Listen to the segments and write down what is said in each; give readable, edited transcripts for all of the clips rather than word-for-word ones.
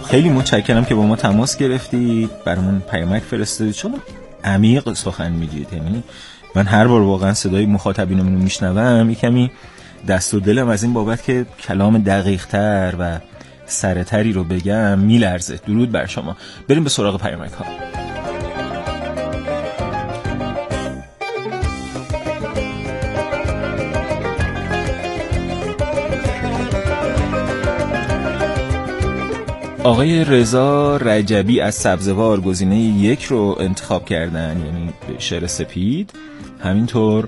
خیلی متشکرم که با ما تماس گرفتید، برامون پیامک فرستادید، چون عمیق سخن میگید. یعنی من هر بار واقعا صدای مخاطبینمون رو میشنوم یکمی دست و دلم از این بابت که کلام دقیق‌تر و سرتری رو بگم میلرزه. درود بر شما. بریم به سراغ پیامک ها. آقای رضا رجبی از سبزوار گزینه 1 رو انتخاب کردن، یعنی شعر سپید. همینطور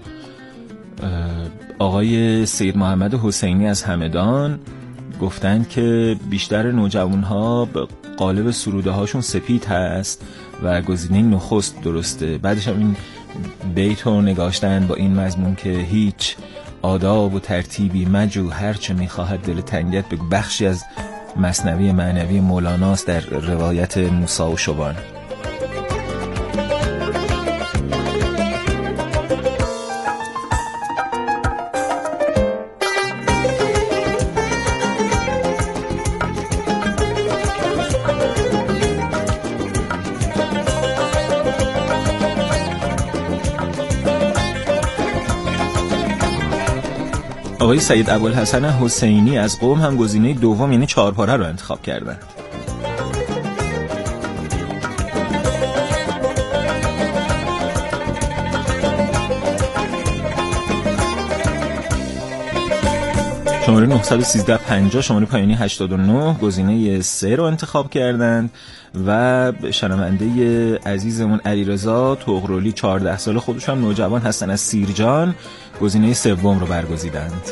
آقای سید محمد حسینی از همدان گفتن که بیشتر نوجوانها قالب سروده هاشون سپید هست و گزینه نخست درسته. بعدش هم این بیت رو نگاشتن با این مضمون که هیچ آداب و ترتیبی مجو، هرچه میخواهد دل تنگت بگو. بخشی از مثنوی معنوی مولاناست در روایت موسی و شبان. آقای سید ابوالحسن حسینی از قم هم گزینه 2 یعنی 4 پاره رو انتخاب کردن. شماره 91350 شماره پایانی 89 گزینه 3 رو انتخاب کردند و شنونده عزیزمون علیرضا طغرلی 14 ساله، خودش هم نوجوان هستن، از سیرجان گزینه 3 رو برگزیدند.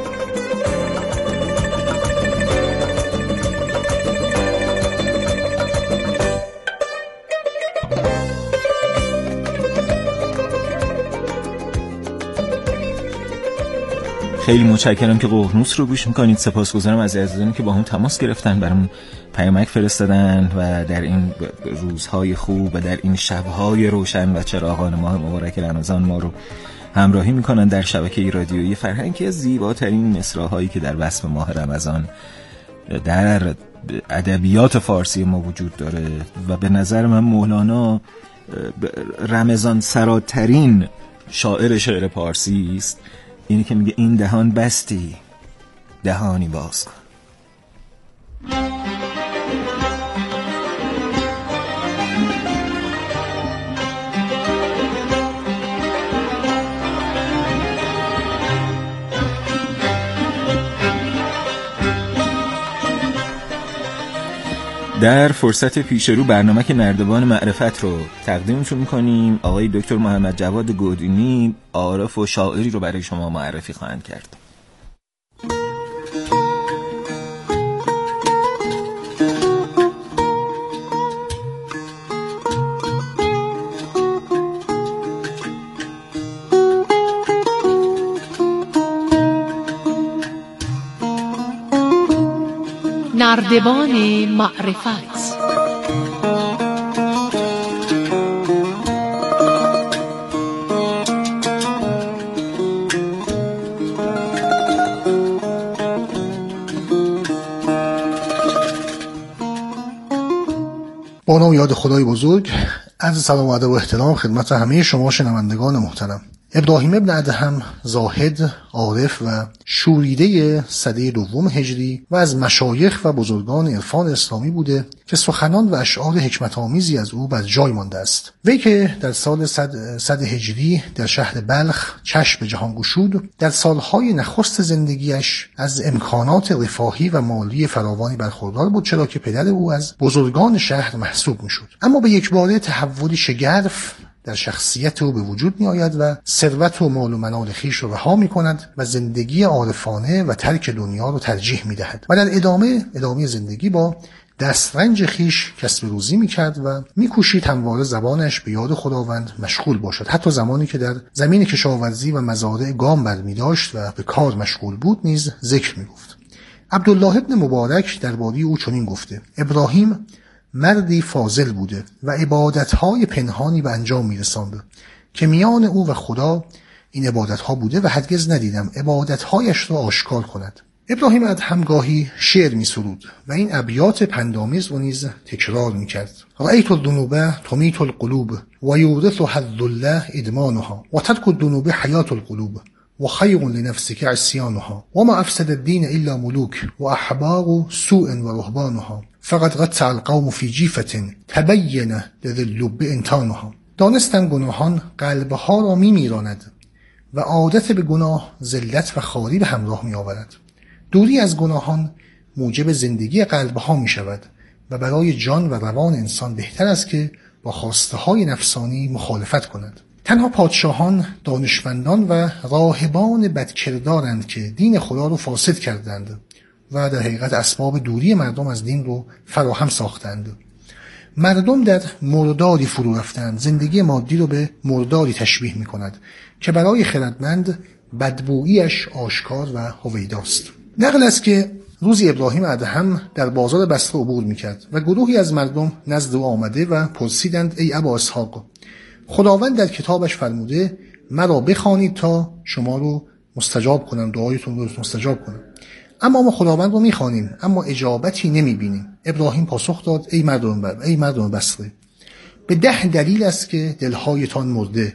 خیلی متشکرم که ققنوس رو گوش میکنید. سپاسگزارم از عزیزانی که با هم تماس گرفتن، برامون پیامک فرستادن و در این روزهای خوب و در این شبهای روشن و چراغان ماه مبارک رمضان ما رو همراهی میکنن در شبکه رادیویی فرهنگ، که از زیباترین مصرع‌هایی که در وصف ماه رمضان در ادبیات فارسی ما وجود داره. و به نظر من مولانا رمضان سراترین شاعر پارسی است. اینی که میگه این دهان بستی دهانی باز کن. در فرصت پیش رو برنامه که نردبان معرفت رو تقدیمتون میکنیم. آقای دکتر محمد جواد گودینی عارف و شاعری رو برای شما معرفی خواهند کرد. نردبان معرفت. با نام یاد خدای بزرگ، عرض سلام و ادب و احترام خدمت همه شما شنوندگان محترم. ابراهیم ابن ادهم زاهد، عارف و شوریده سده 2 هجری و از مشایخ و بزرگان عرفان اسلامی بوده که سخنان و اشعار حکمت آمیزی از او بر جای مانده است. وی که در سال 100 هجری در شهر بلخ چشم به جهان گشود، در سالهای نخست زندگیش از امکانات رفاهی و مالی فراوانی برخوردار بود، چرا که پدر او از بزرگان شهر محسوب میشد. اما به یکباره تحولی شگرف در شخصیت او به وجود می آید و ثروت و مال و منال خویش را رها می کند و زندگی عارفانه و ترک دنیا را ترجیح می دهد و در ادامه زندگی با دسترنج خویش کسب روزی می کرد و می کوشید همواره زبانش به یاد خداوند مشغول باشد. حتی زمانی که در زمین کشاورزی و مزارع گام برمی داشت و به کار مشغول بود نیز ذکر می گفت. عبدالله ابن مبارک درباره او چنین گفته: ابراهیم مردی فاضل بوده و عبادتهای پنهانی به انجام میرسانده که میان او و خدا این عبادتها بوده و هرگز ندیدم عبادتهایش را آشکار کند. ابراهیم ادهم گاهی شعر می سرود و این ابیات پندآمیز رو نیز تکرار می کرد. رأیت الذنوب تمیت القلوب و یورثها الذل ادمانها و ترک الذنوب حیات القلوب و خیر لنفسك عصیانها و ما افسد الدین الا ملوک و احبار سوء و رهبانها فقد قطع القوم فی جیفة تبین للب انتانها. دانستن گناهان قلبها را می میراند و عادت به گناه ذلت و خواری به همراه می آورد. دوری از گناهان موجب زندگی قلبها می شود و برای جان و روان انسان بهتر است که با خواسته های نفسانی مخالفت کند. تنها پادشاهان، دانشمندان و راهبان بدکردارند که دین خدا رو فاسد کردند و در حقیقت اسباب دوری مردم از دین رو فراهم ساختند. مردم در مرداری فرو رفتند. زندگی مادی رو به مرداری تشبیه می کند که برای خردمند بدبوییش آشکار و هویداست. نقل است که روزی ابراهیم ادهم در بازار بصره عبور میکرد و گروهی از مردم نزد او آمده و پرسیدند ای ابا اسحاق، خداوند در کتابش فرموده مرا بخوانید تا شما رو مستجاب کنم، دعایتون رو مستجاب کنم، اما ما خداوند رو میخوانیم اما اجابتی نمیبینیم. ابراهیم پاسخ داد ای مردم بصره، به 10 دلیل است که دلهایتان مرده.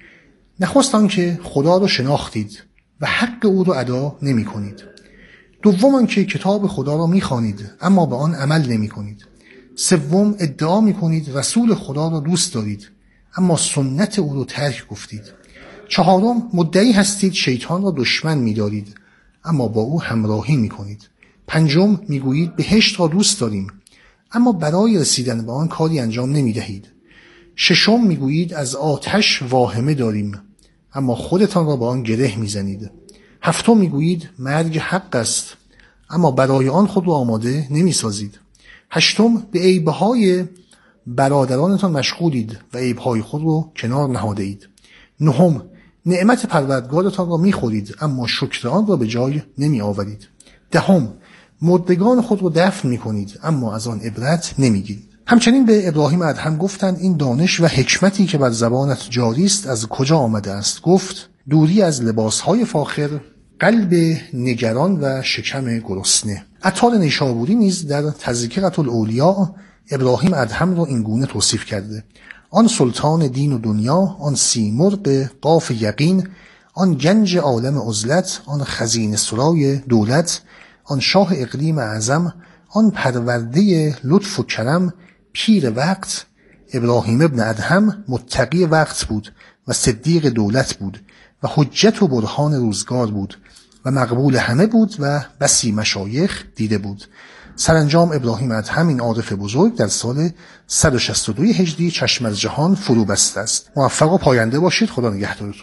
نخست آنکه خدا رو شناختید و حق او رو ادا نمی کنید. دوم آنکه کتاب خدا را می‌خوانید اما به آن عمل نمی‌کنید. سوم ادعا می‌کنید رسول خدا را دوست دارید اما سنت او را ترک گفتید. چهارم مدعی هستید شیطان را دشمن می‌دارید اما با او همراهی می‌کنید. پنجم می‌گویید بهشت را دوست داریم اما برای رسیدن به آن کاری انجام نمی‌دهید. ششم می‌گویید از آتش واهمه داریم اما خودتان را با آن گره می‌زنید. هفتم میگویید مرگ حق است اما برای آن خود را آماده نمیسازید. هشتم به عیبهای برادرانتان مشغولید و عیبهای خود را کنار نهاده اید. نهم نعمت پروردگارتان را میخورید اما شکر آن را به جای نمی آورید. دهم مردگان خود را دفن میکنید اما از آن عبرت نمیگیرید. همچنین به ابراهیم ادهم گفتند این دانش و حکمتی که بر زبانت جاری است از کجا آمده است؟ گفت دوری از لباسهای فاخر، قلب نگران و شکم گرسنه. عطار نیشابوری نیز در تذکرة الاولیاء ابراهیم ادهم را اینگونه توصیف کرده: آن سلطان دین و دنیا، آن سیمرغ قاف یقین، آن گنج عالم عزلت، آن خزینه سرای دولت، آن شاه اقلیم اعظم، آن پرورده لطف و کرم، پیر وقت. ابراهیم ابن ادهم متقی وقت بود و صدیق دولت بود و حجت و برهان روزگار بود و مقبول همه بود و بسی مشایخ دیده بود. سرانجام ابراهیم ادهم این عارف بزرگ در سال 162 هجری چشم از جهان فرو بسته است. موفق و پاینده باشید. خدا نگهدارتون.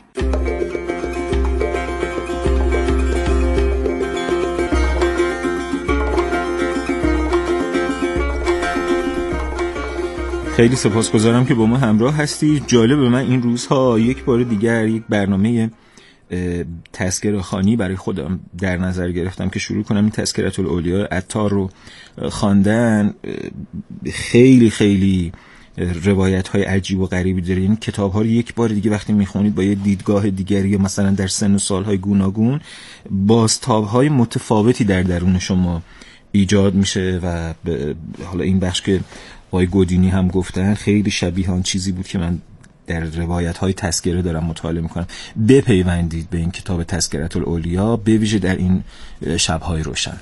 خیلی سپاسگزارم که با ما همراه هستی. جالبه من این روزها یک بار دیگر یک برنامه تذکره خوانی برای خودم در نظر گرفتم که شروع کنم این تذکرة الاولیاء عطار رو خواندن. خیلی خیلی روایت های عجیب و غریبی داره. این کتاب ها رو یک بار دیگه وقتی میخونید با یه دیدگاه دیگری یا مثلا در سن و سالهای گوناگون بازتاب های متفاوتی در درون شما ایجاد میشه و حالا این بخش که آقای گودینی هم گفتن خیلی شبیه آن چیزی بود که من در روایت های تذکره دارم مطالعه میکنم. بپیوندید به این کتاب تذکرة الاولیاء، به ویژه در این شبهای روشن.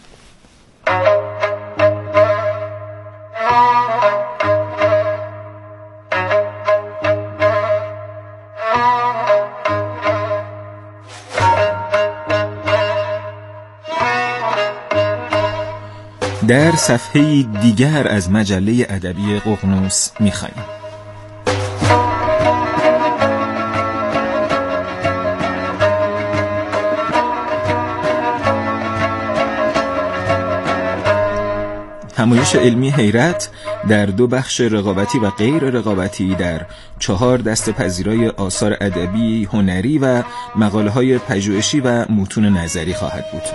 در صفحه دیگر از مجله ادبی ققنوس می‌خوانیم. همایش علمی حیرت در 2 بخش رقابتی و غیر رقابتی در 4 دسته پذیرای آثار ادبی، هنری و مقاله‌های پژوهشی و متون نظری خواهد بود.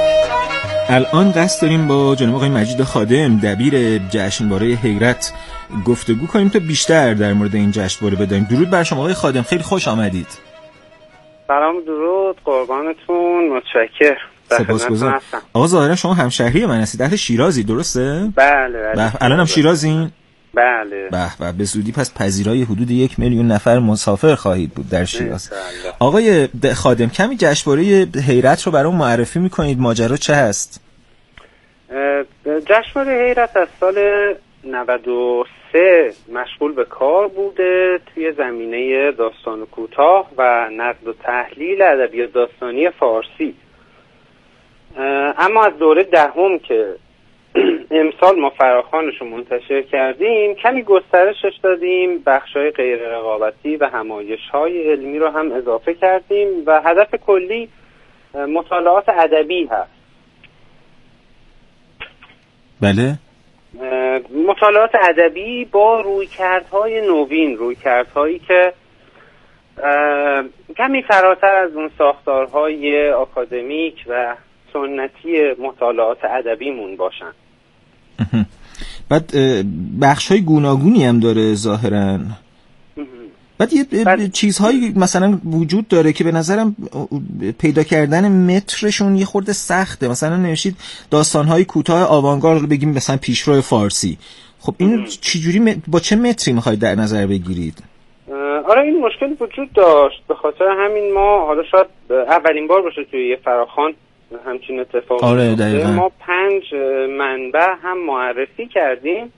الان قصد داریم با جناب آقای مجید خادم دبیر جشنواره حیرت گفتگو کنیم تا بیشتر در مورد این جشنواره بدونیم. درود بر شما آقای خادم، خیلی خوش آمدید. سلام، درود، قربانتون، متشکرم. سپاسگزارم. آقا ظاهرا شما همشهری من هستید، اهل شیرازی، درسته؟ بله. الانم شیرازین؟ بله. به زودی پس پذیرای حدود 1 میلیون نفر مسافر خواهید بود در شیراز. آقای خادم، کمی جشنواره حیرت رو برام معرفی میکنید؟ ماجرا چه هست؟ جشنواره حیرت از سال 93 مشغول به کار بوده توی زمینه داستان کوتاه و نقد و تحلیل ادبیات داستانی فارسی. اما از دوره دهم که امسال ما فراخوانش رو منتشر کردیم، کمی گسترشش دادیم، بخش‌های غیر رقابتی و همایش‌های علمی رو هم اضافه کردیم و هدف کلی مطالعات ادبی هست. بله. مطالعات ادبی با رویکردهای نوین، رویکردهایی که کمی فراتر از اون ساختارهای آکادمیک و سنتی مطالعات ادبیمون باشن. بعد بخش‌های گوناگونی هم داره ظاهراً. بعد یه چیزهایی مثلا وجود داره که به نظرم پیدا کردن مترشون یه خورده سخته. مثلا نوشید داستان‌های کوتاه آوانگارد، بگیم مثلا پیشرو فارسی. خب این چجوری با چه متری می‌خواید در نظر بگیرید؟ آره، این مشکل وجود داشت. به خاطر همین ما حالا شاید اولین بار باشه توی یه فراخوان همچین اتفاقی. آره دقیقاً. ما 5 منبع هم معرفی کردیم،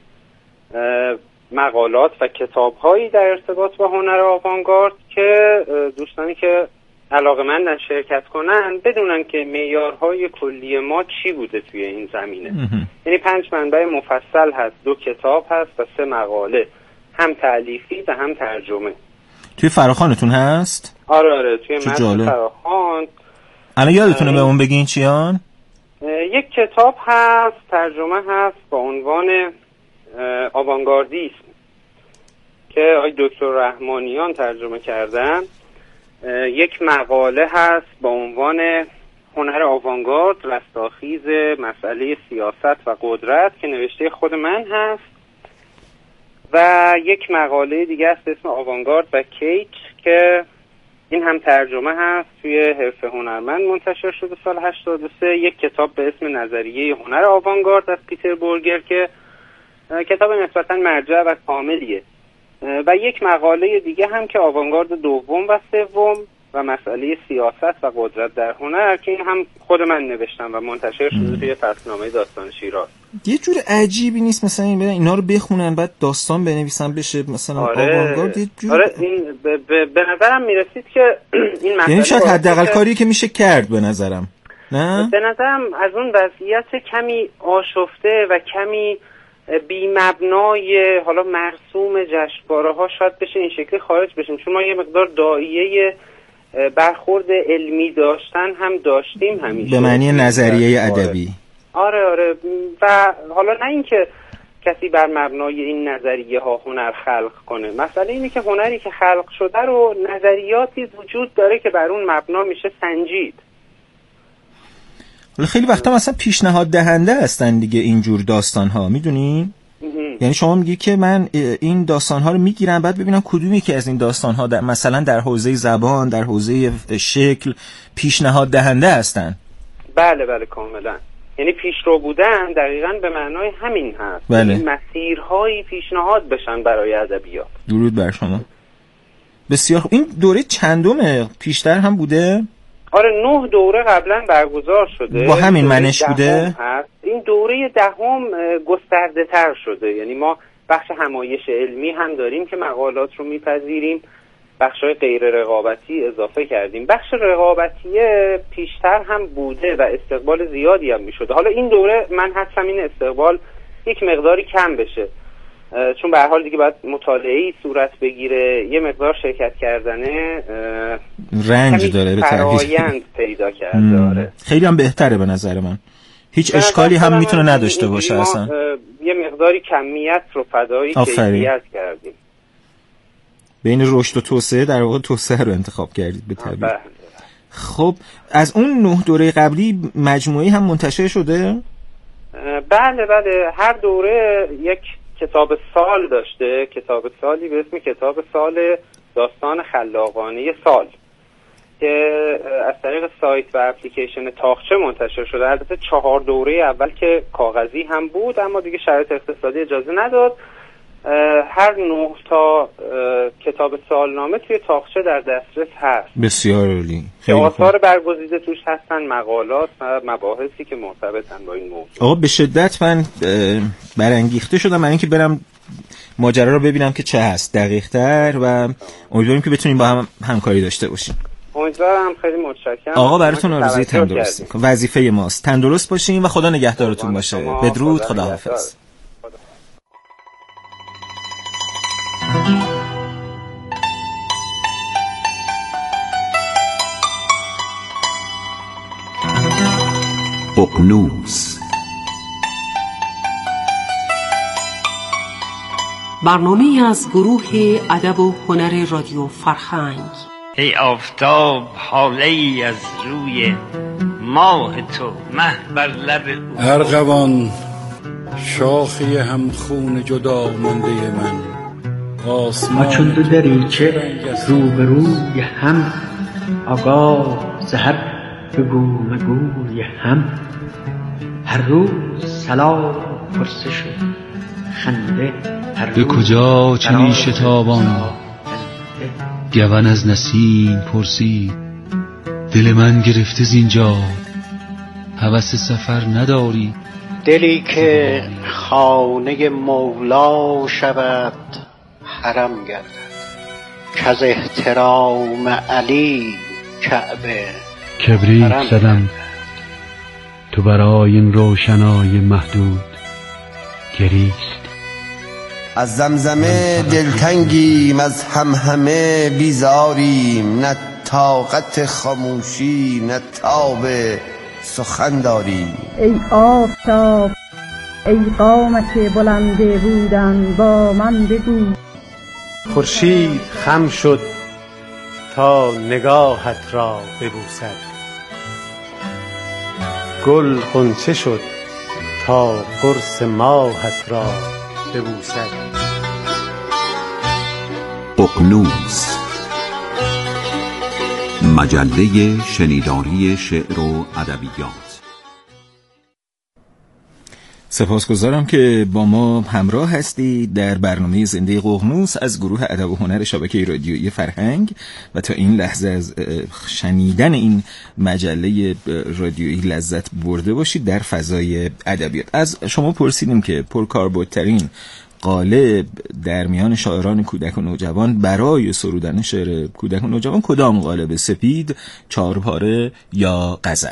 مقالات و کتاب‌هایی در ارتباط با هنر آوانگارد که دوستانی که علاقه‌مندن شرکت کنن بدونن که معیارهای کلی ما چی بوده توی این زمینه. یعنی 5 منبع مفصل هست، 2 کتاب هست و 3 مقاله، هم تألیفی و هم ترجمه. توی فراخوانتون هست؟ آره توی متن فراخوان. الان یادتونه بهمون بگین چیان؟ یک کتاب هست، ترجمه هست با عنوان آوانگاردیسم که آقای دکتر رحمانیان ترجمه کردن. یک مقاله هست با عنوان هنر آوانگارد، رستاخیز مسئله سیاست و قدرت که نوشته خود من هست. و یک مقاله دیگه است به اسم آوانگارد و کیک که این هم ترجمه هست، توی حرف هنرمند منتشر شده سال 83. یک کتاب به اسم نظریه هنر آوانگارد از پیتر بورگر که کتاب نسبتاً مرجع و کاملیه. و یک مقاله دیگه هم که آوانگارد دوم و سوم و مسئله سیاست و قدرت در هنر که این هم خود من نوشتم و منتشر شده توی فصلنامه داستان شیراز. یه جور عجیبی نیست مثلا اینا رو بخونن بعد داستان بنویسن بشه مثلا آوانگارد؟ یه جور... آره این به نظرم میرسید که این مسئله، یعنی شاید حداقل کاری که میشه کرد به نظرم. نه به نظرم از اون وضعیت کمی آشفته و کمی بی مبنای حالا مرسوم جشنواره ها شاید بشه این شکلی خارج بشیم، چون ما یه مقدار داعیه برخورد علمی داشتن هم داشتیم همیشه به معنی نظریه ادبی. آره و حالا نه اینکه کسی بر مبنای این نظریه ها هنر خلق کنه، مسئله اینه که هنری که خلق شده رو نظریاتی وجود داره که بر اون مبنا میشه سنجید. خیلی وقتا مثلا پیشنهاد دهنده هستن دیگه اینجور داستان ها، میدونین؟ یعنی شما میگی که من این داستان ها رو میگیرم بعد ببینم کدومی که از این داستان ها مثلا در حوزه زبان، در حوزه شکل پیشنهاد دهنده هستن. بله کاملا. یعنی پیشرو بودن دقیقاً به معنای همین هست. بله. یعنی مسیرهایی پیشنهاد بشن برای ادبیات. درود بر شما. بسیار خوب. این دوره چندمه؟ پیشتر هم بوده؟ آره 9 دوره قبلا برگزار شده. با همین منش بوده؟ این دوره دهم گسترده تر شده. یعنی ما بخش همایش علمی هم داریم که مقالات رو میپذیریم، بخش‌های غیر رقابتی اضافه کردیم. بخش رقابتی پیشتر هم بوده و استقبال زیادی هم میشده. حالا این دوره من حدسم این استقبال یک مقداری کم بشه، چون به هر حال دیگه باید مطالعه‌ای صورت بگیره، یه مقدار شرکت کردنه رنج داره به فرآیند پیدا کرده. آره خیلی هم بهتره به نظر من. هیچ اشکالی هم میتونه نداشته باشه اصلا. یه مقداری کمیت رو فدای کیفیت کردیم. بین رشد و توسعه در واقع توسعه رو انتخاب کردید به طبیعی. خب از اون 9 دوره قبلی مجموعی هم منتشر شده؟ بله هر دوره یک کتاب سال داشته، کتاب سالی به اسم کتاب سال داستان خلاقانه سال که از طریق سایت و اپلیکیشن تاقچه منتشر شده. البته 4 دوره اول که کاغذی هم بود، اما دیگه شرایط اقتصادی اجازه نداد. هر 9 تا کتاب سالنامه توی تاقچه در دسترس هست. بسیار عالی. که آثار برگزیده توش هستن، مقالات و مباحثی که مرتبطن با این موضوع. آقا به شدت من برانگیخته شدم برای اینکه برم ماجرا رو ببینم که چه هست دقیق‌تر و امیدواریم که بتونیم با هم همکاری داشته باشیم. امیدوارم. خیلی متشکرم. آقا براتون آرزوی تندرستی. وظیفه ماست. تندرست باشین و خدا نگهدارتون باشه. بدرود. خداحافظ. ققنوس. برنامه‌ای از گروه ادب و هنر رادیو فرهنگ. ای آفتاب حاله‌ای از روی ماه تو، مه بر لب ارغوان شاخی همخون جدا مانده من، آسمان چون دو دریچه روبروی هم، آگاه زهر بگو مگوی هم، هر روز سلام پرسش و خنده، به کجا چنین شتابان؟ گون از نسیم پرسید دل من گرفته زینجا، هوس سفر نداری؟ دلی که خانه مولا شود حرم گردد، کز احترام علی کعبه کبریت زدم تو برای این روشنای محدود گریست. از زمزمه دلتنگیم، از همهمه بیزاریم، نه طاقت خاموشی نه تاب سخن داریم. ای آفتاب ای قامت بلنده بودن با من بگو. خورشید خم شد تا نگاهت را ببوسد، گل غنچه شد تا قرص ماهت را ببوسد. ققنوس، مجله شنیداری شعر و ادبیات. سپاسگزارم که با ما همراه هستید در برنامه زنده ققنوس از گروه ادب و هنر شبکه رادیویی فرهنگ و تا این لحظه از شنیدن این مجله رادیویی لذت برده باشید در فضای ادبیات. از شما پرسیدیم که پرکاربردترین قالب در میان شاعران کودک و نوجوان برای سرودن شعر کودک و نوجوان کدام قالب؟ سپید، چهارپاره یا غزل؟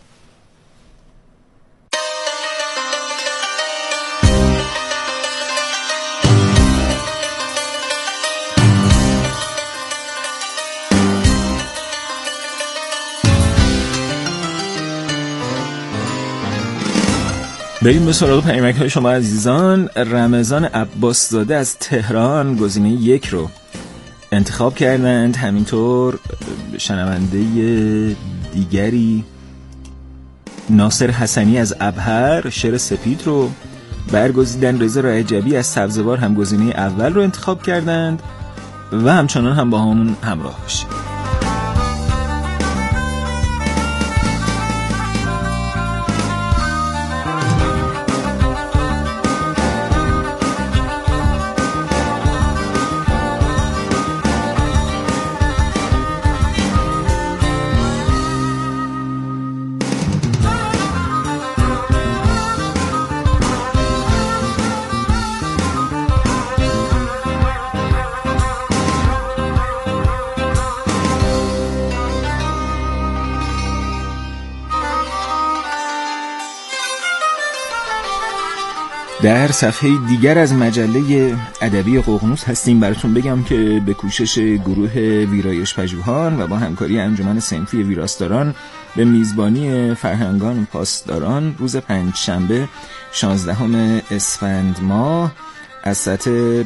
بریم به سراغ پیامک‌های شما عزیزان. رمضان عباس زاده از تهران گزینه 1 رو انتخاب کردند. همینطور شنونده دیگری ناصر حسنی از ابهر شعر سپید رو برگزیدن. رضا رجبی از سبزوار هم گزینه اول رو انتخاب کردند و همچنان هم با همون همراه باشید. در صفحه دیگر از مجله ادبی ققنوس هستیم. براتون بگم که به کوشش گروه ویرایش پژوهان و با همکاری انجمن صنفی ویراستاران به میزبانی فرهنگان پاسداران روز پنجشنبه 16 اسفند ماه از ساعت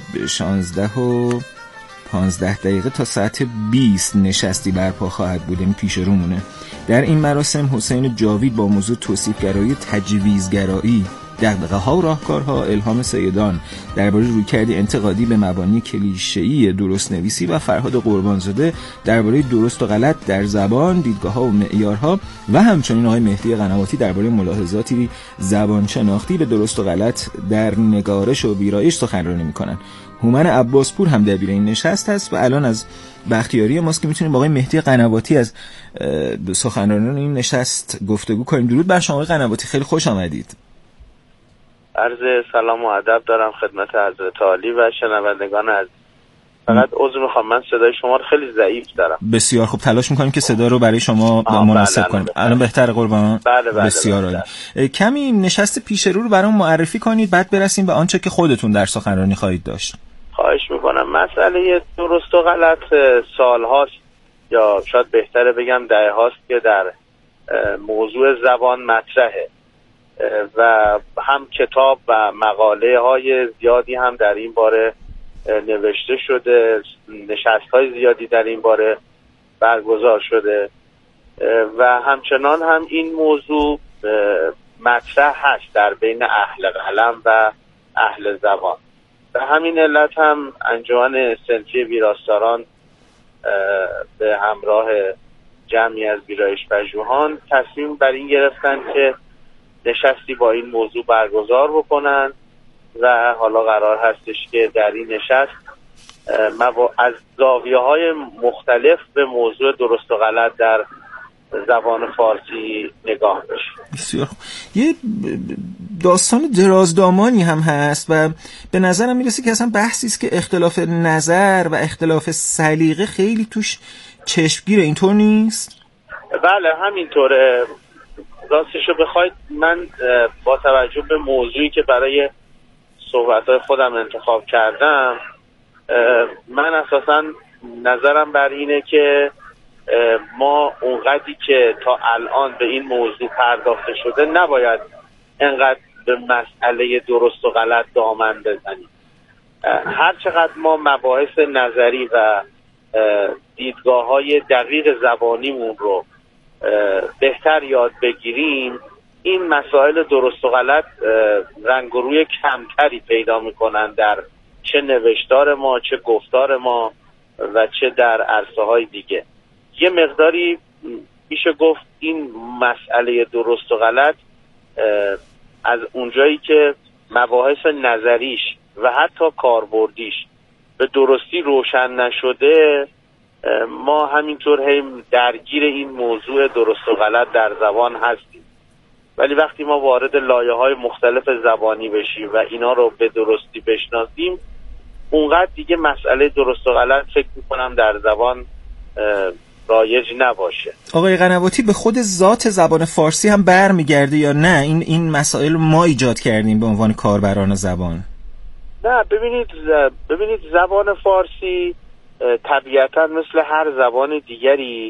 16:15 تا ساعت 20 نشستی برپا خواهد بود. این پیش رومونه. در این مراسم حسین جاوید با موضوع توصیف‌گرایی تجویزگرایی دغدغه‌ها و راهکارها، الهام سیدان درباره رویکردی انتقادی به مبانی کلیشه‌ای درست نویسی و فرهاد قربانزاده درباره درست و غلط در زبان، دیدگاه‌ها و معیارها و همچنین آقای مهدی قنواتی درباره ملاحظاتی زبان شناختی به درست و غلط در نگارش و ویرایش سخنرانی می‌کنند. هومن عباسپور هم دبیر این نشست هست و الان از بختیاری ماست که میتونیم با آقای مهدی قنواتی از سخنرانان این نشست گفتگو کنیم. درود بر شما آقای قنواتی، خیلی خوش آمدید. عرض سلام و ادب دارم خدمت حضرت عالی و شنوندگان عزیز. فقط عذر میخوام، من صدای شما رو خیلی ضعیف دارم. بسیار خوب، تلاش میکنیم که صدا رو برای شما مناسب کنیم. الان بهتره قربان؟ بله. بسیار عالی. کمی نشست پیش رو برام معرفی کنید، بعد برسیم به آنچه که خودتون در سخنرانی خواهید داشت. خواهش میکنم. مسئله درست و غلط سالهاست یا شاید بهتره بگم دهه هاست که در موضوع زبان مطرحه و هم کتاب و مقاله های زیادی هم در این باره نوشته شده، نشست های زیادی در این باره برگزار شده و همچنان هم این موضوع مطرح هست در بین اهل قلم و اهل زبان. به همین علت هم انجمن صنفی ویراستاران به همراه جمعی از ویرایش پژوهان تصمیم بر این گرفتن که نشستی با این موضوع برگزار بکنن و حالا قرار هستش که در این نشست از زاویه‌های مختلف به موضوع درست و غلط در زبان فارسی نگاه بشه. بسیار یه داستان درازدامانی هم هست و به نظرم میرسه که اصلا بحثی است که اختلاف نظر و اختلاف سلیقه خیلی توش چشمگیره، اینطور نیست؟ بله همینطوره. راستشو بخواید من با توجه به موضوعی که برای صحبت‌های خودم انتخاب کردم، من اساساً نظرم بر اینه که ما اونقدری که تا الان به این موضوع پرداخته شده نباید انقدر به مسئله درست و غلط دامن بزنیم. هر چقدر ما مباحث نظری و دیدگاه‌های دقیق زبانیمون رو بهتر یاد بگیریم، این مسائل درست و غلط رنگ و روی کمتری پیدا میکنن در چه نوشتار ما، چه گفتار ما و چه در عرصه‌های دیگه. یه مقداری میشه گفت این مسئله درست و غلط از اونجایی که مباحث نظریش و حتی کاربردیش به درستی روشن نشده، ما همینطور هم درگیر این موضوع درست و غلط در زبان هستیم. ولی وقتی ما وارد لایه‌های مختلف زبانی بشیم و اینا رو به درستی بشناسیم، اونقدر دیگه مسئله درست و غلط فکر می‌کنم در زبان رایج نباشه. آقای قنواتی، به خود ذات زبان فارسی هم برمیگرده یا نه این مسائل ما ایجاد کردیم به عنوان کاربران زبان؟ نه، ببینید زبان فارسی طبیعتا مثل هر زبان دیگری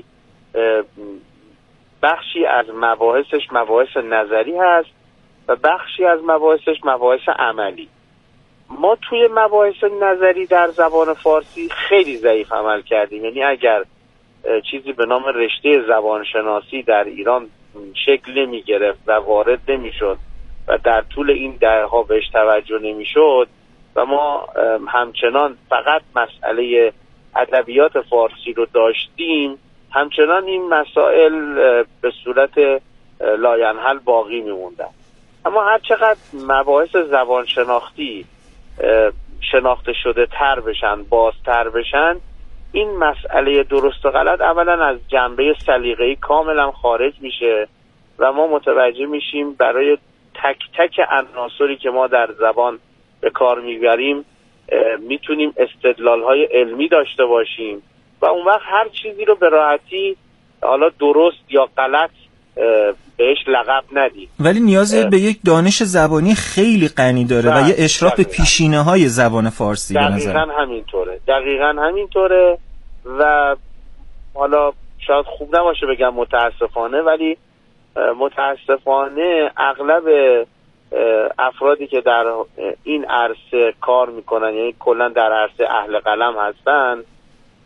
بخشی از مباحثش مباحث نظری هست و بخشی از مباحثش مباحث عملی. ما توی مباحث نظری در زبان فارسی خیلی ضعیف عمل کردیم. یعنی اگر چیزی به نام رشته زبانشناسی در ایران شکل نمی گرفت و وارد نمی شد و در طول این دهه‌ها بهش توجه نمی شد و ما همچنان فقط مسئله ادبیات فارسی رو داشتیم، همچنان این مسائل به صورت لاینحل باقی میموندن. اما هر چقدر مباحث زبان شناختی شناخته شده تر بشن، بازتر بشن، این مسئله درست و غلط اولا از جنبه سلیقه‌ای کاملا خارج میشه و ما متوجه میشیم برای تک تک عناصری که ما در زبان به کار میبریم میتونیم استدلال‌های علمی داشته باشیم و اون وقت هر چیزی رو به راحتی حالا درست یا غلط بهش لقب ندیم. ولی نیاز به یک دانش زبانی خیلی غنی داره و یه اشراف به پیشینه‌های زبان فارسی به نظر. دقیقاً همینطوره و حالا شاید خوب نباشه بگم متاسفانه، ولی متاسفانه اغلب افرادی که در این عرصه کار میکنن، یعنی کلا در عرصه اهل قلم هستن،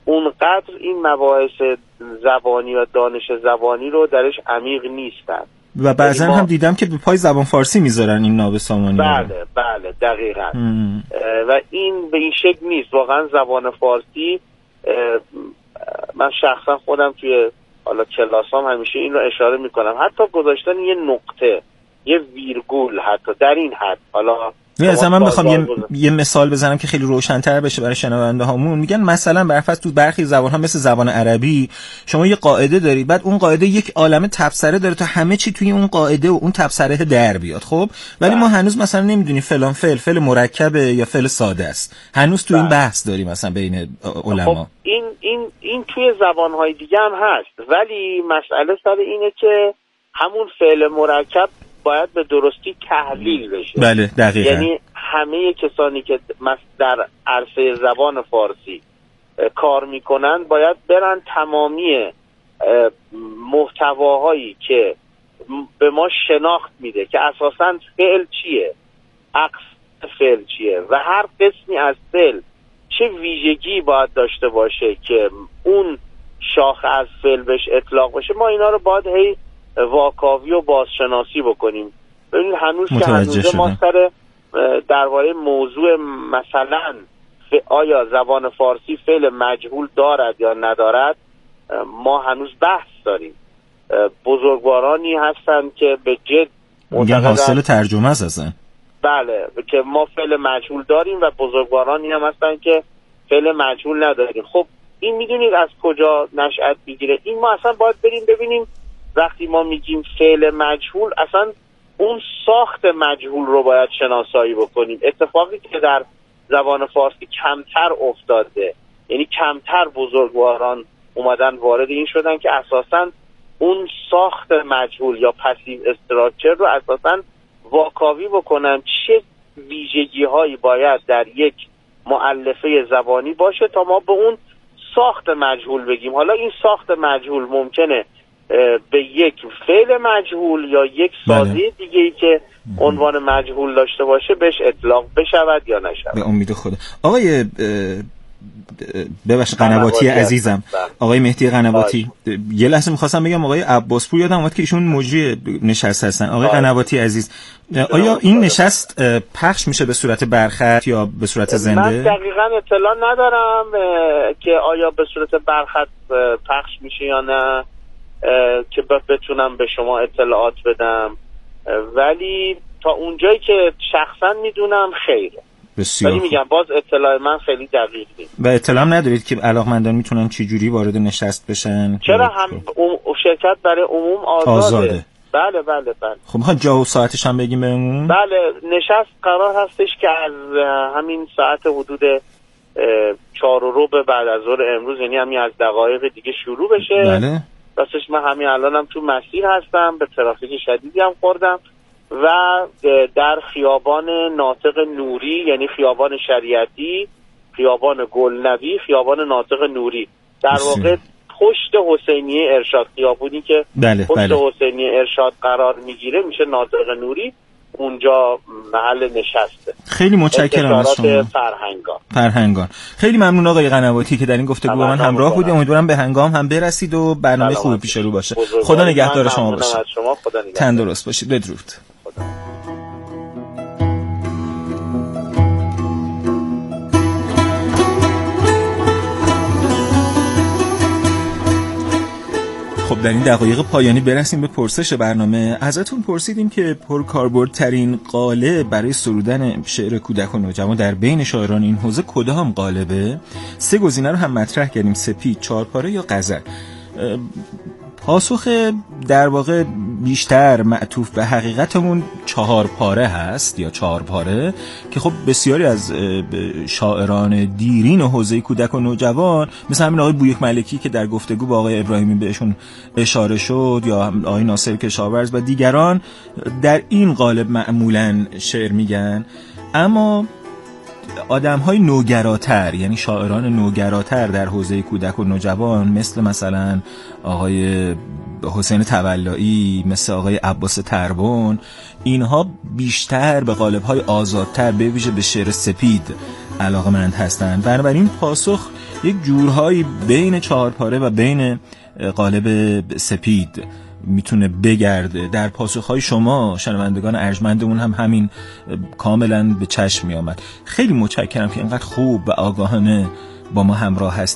اونقدر این مباحث زبانی و دانش زبانی رو درش عمیق نیستن. و بعضا هم دیدم که به پای زبان فارسی میذارن این ناب سامانی. بله دقیقاً. و این به این شکل نیست. واقعا زبان فارسی، من شخصا خودم توی حالا کلاسام همیشه این رو اشاره میکنم، حتی گذاشتن یه نقطه، یه ویرگول، حتی در این حد. حالا من بخوام یه مثال بزنم که خیلی روشن‌تر بشه برای شنونده هامون، میگن مثلا برفرض تو برخی زبان ها مثل زبان عربی شما یه قاعده داری، بعد اون قاعده یک عالمه تبصره داره تا همه چی توی اون قاعده و اون تبصره در بیاد. خب ولی ما هنوز مثلا نمیدونیم فلان فعل مرکبه یا فعل ساده است. هنوز تو این بحث داریم مثلا بین علما. خب این توی زبان‌های دیگه هم هست، ولی مسئله سر اینه که همون فعل مرکب باید به درستی تحلیل بشه. بله دقیقاً. یعنی همه کسانی که در عرصه زبان فارسی کار میکنن باید برن تمامی محتواهایی که به ما شناخت میده که اساساً فعل چیه، عکس فعل چیه و هر قسمی از فعل چه ویژگی باید داشته باشه که اون شاخه از فعل بهش اطلاق بشه، ما اینا رو باید هی واکاوی و بازشناسی بکنیم. ببینید هنوز که هنوزه ما سر درباره موضوع مثلا آیا زبان فارسی فعل مجهول دارد یا ندارد ما هنوز بحث داریم. بزرگوارانی هستن که به جد میگن حاصل ترجمه است اصلا. بله که ما فعل مجهول داریم و بزرگوارانی هم هستن که فعل مجهول نداریم. خب این میدونید از کجا نشأت میگیره؟ این ما اصلا باید بریم ببینیم وقتی ما میگیم فعل مجهول اصلا اون ساخت مجهول رو باید شناسایی بکنیم. اتفاقی که در زبان فارسی کمتر افتاده، یعنی کمتر بزرگواران اومدن وارد این شدن که اساساً اون ساخت مجهول یا پسیو استراکچر رو اساساً واکاوی بکنن چه ویژگی هایی باید در یک مؤلفه زبانی باشه تا ما به اون ساخت مجهول بگیم. حالا این ساخت مجهول ممکنه به یک فعل مجهول یا یک سازی دیگه‌ای که عنوان مجهول داشته باشه بهش اطلاق بشود یا نشود. به امید خدا. آقای ببخشید قنواتی عزیزم، آقای مهدی قنواتی، یه لحظه می‌خواستم بگم آقای عباسپور یادم اومد که ایشون مجری نشست هستن. آقای قنواتی عزیز، آیا این نشست پخش میشه به صورت برخط یا به صورت زنده؟ من دقیقاً اطلاع ندارم که آیا به صورت برخط پخش میشه یا نه که بتونم به شما اطلاعات بدم، ولی تا اونجایی که شخصا میدونم خیره. بسیار ولی میگم باز اطلاع من خیلی دقیق نیست. و اطلاع ندارید که علاقمندان میتونن چه جوری وارد نشست بشن؟ چرا هم شرکت برای عموم آزاده. بله. خب میخوان جا و ساعتش هم بگیم بهمون؟ بله، نشست قرار هستش که از همین ساعت حدود 4:15 بعد از ظهر امروز، یعنی همین از دقایق دیگه شروع بشه. بله. راستش من همین الانم تو مسیر هستم، به ترافیک شدیدی هم خوردم و در خیابان ناطق نوری، یعنی خیابان شریعتی، خیابان گلنوی، خیابان ناطق نوری، در واقع پشت حسینیه ارشاد، خیابونی که پشت حسینیه ارشاد قرار میگیره میشه ناطق نوری، اونجا محل نشسته. خیلی متشکرم از شما. فرهنگان. خیلی ممنون آقای قنواتی که در این گفتگو با من همراه بودید. امیدوارم به هنگام هم برسید و برنامه خوبی پیش رو باشه. خدا نگهدار شما باشه. تندرست باشید. بدرود. خب در این دقایق پایانی برسیم به پرسش برنامه. ازتون پرسیدیم که پرکاربردترین قالب برای سرودن شعر کودک و نوجوان در بین شاعران این حوزه کدام قالبه؟ 3 گزینه رو هم مطرح کردیم: سپید، 4 پاره یا غزل. پاسخ در واقع بیشتر معطوف به حقیقتمون 4 پاره هست یا 4 پاره که خب بسیاری از شاعران دیرین حوزه کودک و نوجوان مثل همین آقای بویک ملکی که در گفتگو با آقای ابراهیمی بهشون اشاره شد یا آقای ناصر کشاورز و دیگران در این قالب معمولاً شعر میگن. اما آدم‌های نوگراتر، یعنی شاعران نوگراتر در حوزه کودک و نوجوان مثلا آقای حسین تولایی، مثل آقای عباس تربون، اینها بیشتر به قالب‌های آزادتر به ویژه به شعر سپید علاقه‌مند هستند. بنابراین پاسخ یک جورهایی بین 4 پاره و بین قالب سپید میتونه بگرده. در پاسخهای شما شنوندگان ارجمندمون هم همین کاملا به چشم می آمد. خیلی متشکرم که اینقدر خوب و آگاهانه با ما همراه هستید.